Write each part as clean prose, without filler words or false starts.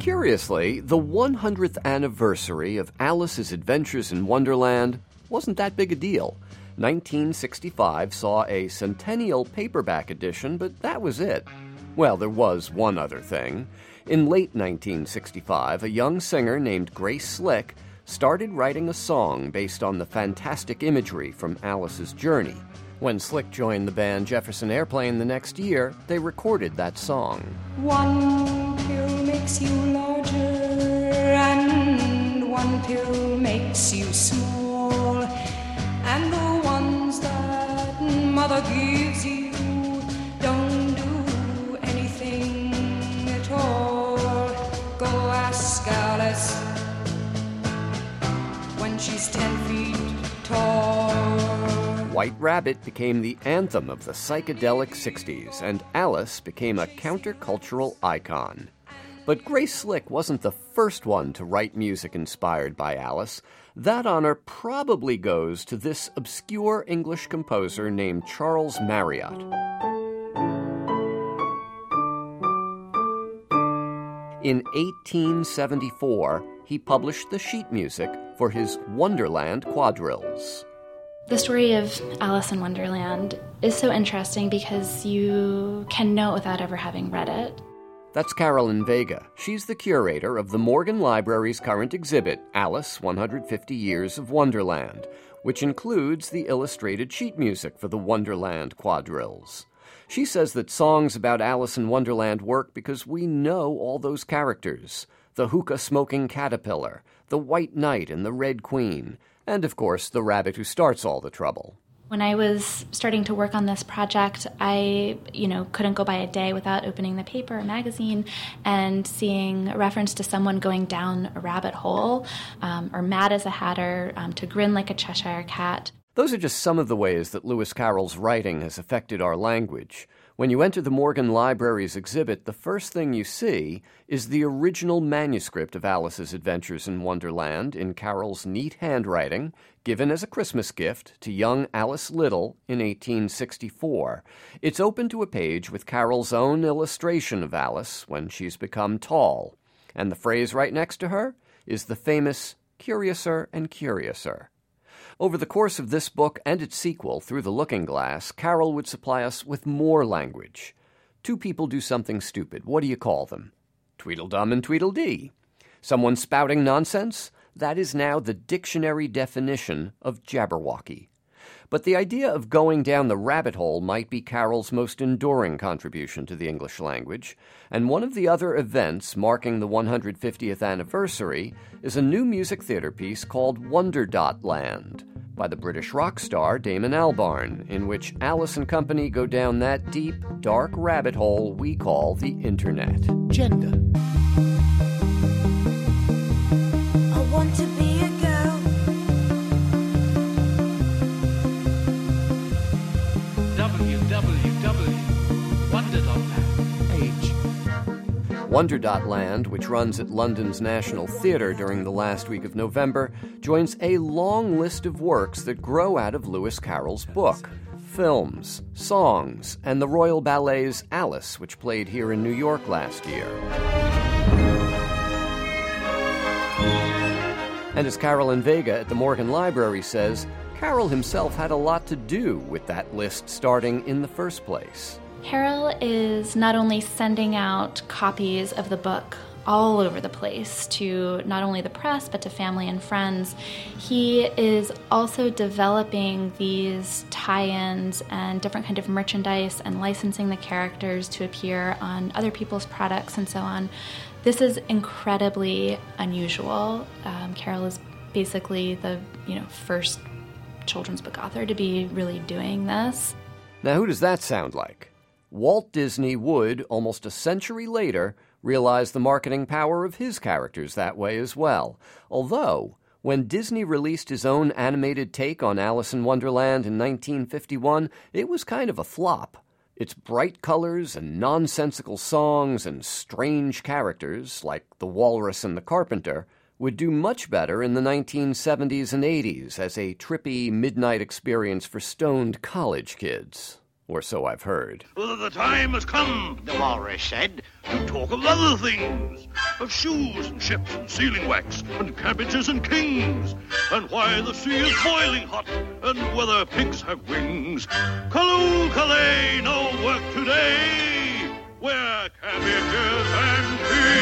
Curiously, the 100th anniversary of Alice's Adventures in Wonderland wasn't that big a deal. 1965 saw a centennial paperback edition, but that was it. Well, there was one other thing. In late 1965, a young singer named Grace Slick started writing a song based on the fantastic imagery from Alice's journey. When Slick joined the band Jefferson Airplane the next year, they recorded that song. One pill makes you larger, and one pill makes you small, and the ones that mother gives you don't do anything at all. Go ask Alice when she's 10 feet tall. White Rabbit became the anthem of the psychedelic 60s, and Alice became a countercultural icon. But Grace Slick wasn't the first one to write music inspired by Alice. That honor probably goes to this obscure English composer named Charles Marriott. In 1874, he published the sheet music for his Wonderland quadrilles. The story of Alice in Wonderland is so interesting because you can know it without ever having read it. That's Carolyn Vega. She's the curator of the Morgan Library's current exhibit, Alice, 150 Years of Wonderland, which includes the illustrated sheet music for the Wonderland quadrilles. She says that songs about Alice in Wonderland work because we know all those characters. The hookah-smoking caterpillar, the White Knight and the Red Queen, and, of course, the rabbit who starts all the trouble. When I was starting to work on this project, I, couldn't go by a day without opening the paper or magazine and seeing a reference to someone going down a rabbit hole, or mad as a hatter, to grin like a Cheshire cat. Those are just some of the ways that Lewis Carroll's writing has affected our language. When you enter the Morgan Library's exhibit, the first thing you see is the original manuscript of Alice's Adventures in Wonderland in Carroll's neat handwriting, given as a Christmas gift to young Alice Liddell in 1864. It's open to a page with Carroll's own illustration of Alice when she's become tall. And the phrase right next to her is the famous "Curiouser and Curiouser." Over the course of this book and its sequel, Through the Looking Glass, Carroll would supply us with more language. Two people do something stupid. What do you call them? Tweedledum and Tweedledee. Someone spouting nonsense? That is now the dictionary definition of Jabberwocky. But the idea of going down the rabbit hole might be Carroll's most enduring contribution to the English language, and one of the other events marking the 150th anniversary is a new music theater piece called Wonderdot-Land by the British rock star Damon Albarn, in which Alice and company go down that deep, dark rabbit hole we call the Internet. Gender. I want to be a girl. www.wonder.land. Age. Wonderdot-Land, which runs at London's National Theatre during the last week of November, joins a long list of works that grow out of Lewis Carroll's book. Films, songs, and the Royal Ballet's Alice, which played here in New York last year. And as Carolyn Vega at the Morgan Library says, Carroll himself had a lot to do with that list starting in the first place. Carroll is not only sending out copies of the book all over the place to not only the press but to family and friends, he is also developing these tie-ins and different kind of merchandise and licensing the characters to appear on other people's products and so on. This is incredibly unusual. Carroll is basically the first children's book author to be really doing this. Now, who does that sound like? Walt Disney would, almost a century later, realize the marketing power of his characters that way as well. Although, when Disney released his own animated take on Alice in Wonderland in 1951, it was kind of a flop. Its bright colors and nonsensical songs and strange characters, like the Walrus and the Carpenter, would do much better in the 1970s and 80s as a trippy midnight experience for stoned college kids. or so I've heard. The time has come, the walrus said, to talk of other things, of shoes and ships and sealing wax and cabbages and kings, and why the sea is boiling hot and whether pigs have wings. Callooh, Calais, no work today, we're cabbages and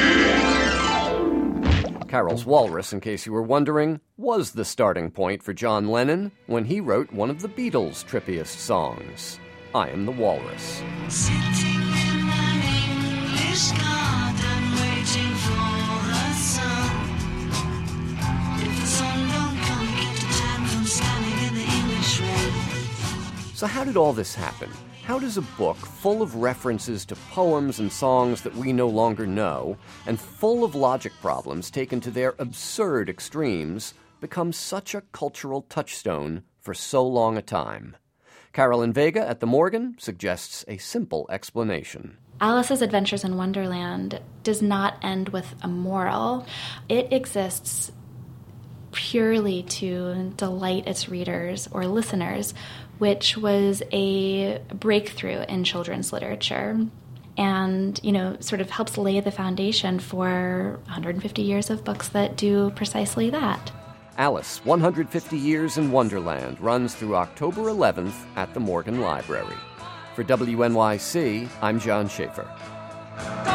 kings. Carroll's Walrus, in case you were wondering, was the starting point for John Lennon when he wrote one of the Beatles' trippiest songs, I Am the Walrus. Sitting in an English garden waiting for the sun. If the sun don't come, keep the time from standing in the English rain. So how did all this happen? How does a book full of references to poems and songs that we no longer know, and full of logic problems taken to their absurd extremes, become such a cultural touchstone for so long a time? Carolyn Vega at the Morgan suggests a simple explanation. Alice's Adventures in Wonderland does not end with a moral. It exists purely to delight its readers or listeners, which was a breakthrough in children's literature and, sort of helps lay the foundation for 150 years of books that do precisely that. Alice, 150 Years in Wonderland runs through October 11th at the Morgan Library. For WNYC, I'm John Schaefer.